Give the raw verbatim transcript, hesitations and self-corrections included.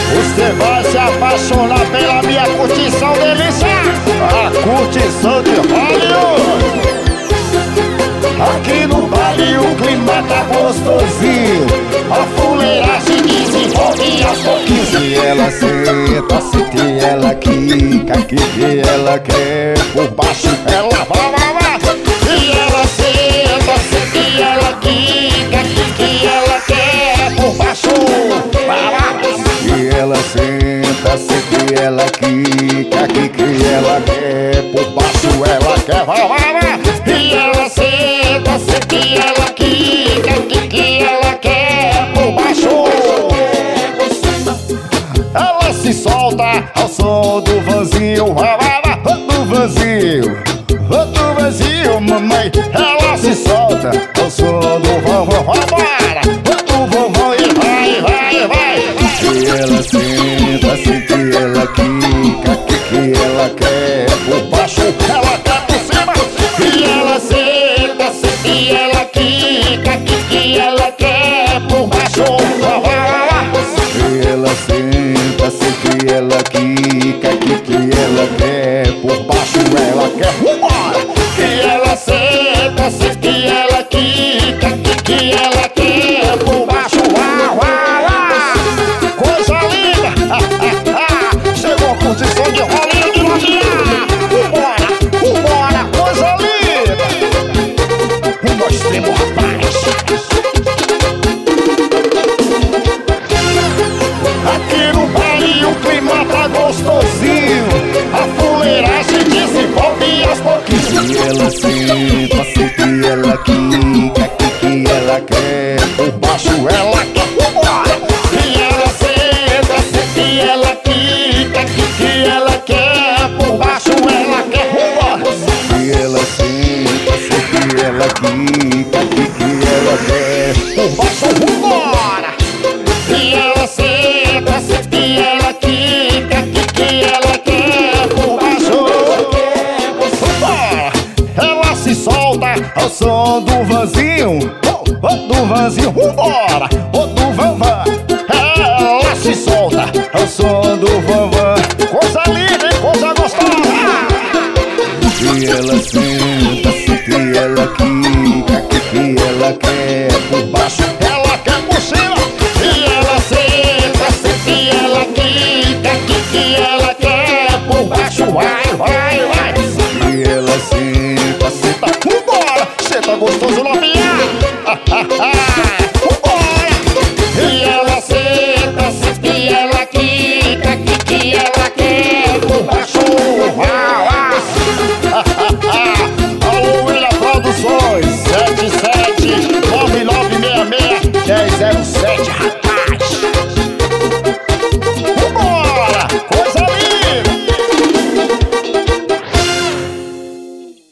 Você vai se apaixonar pela minha curtição delícia, a curtição de Hollywood. Aqui no baile o clima tá gostosinho, a fuleiragem desenvolve aos pouquinhos. Se ela senta, se ela quica, que que ela quer, por baixo ela vai, vai, vai. Se ela senta, se ela quica, que que ela quer, por baixo vai, vai. Se ela senta, se ela quica, que que ela quer, por baixo ela quer, vai, vai, vai. E ela senta, se ela quica, que que ela quer, por baixo. Ela se solta ao som do vanzinho, vai, vai, vai, do vanzinho, do vanzinho, mamãe. Ela se solta ao som do vovô, vai, para, do vovô e vai, vai, vai. Se ela senta, se ela quica,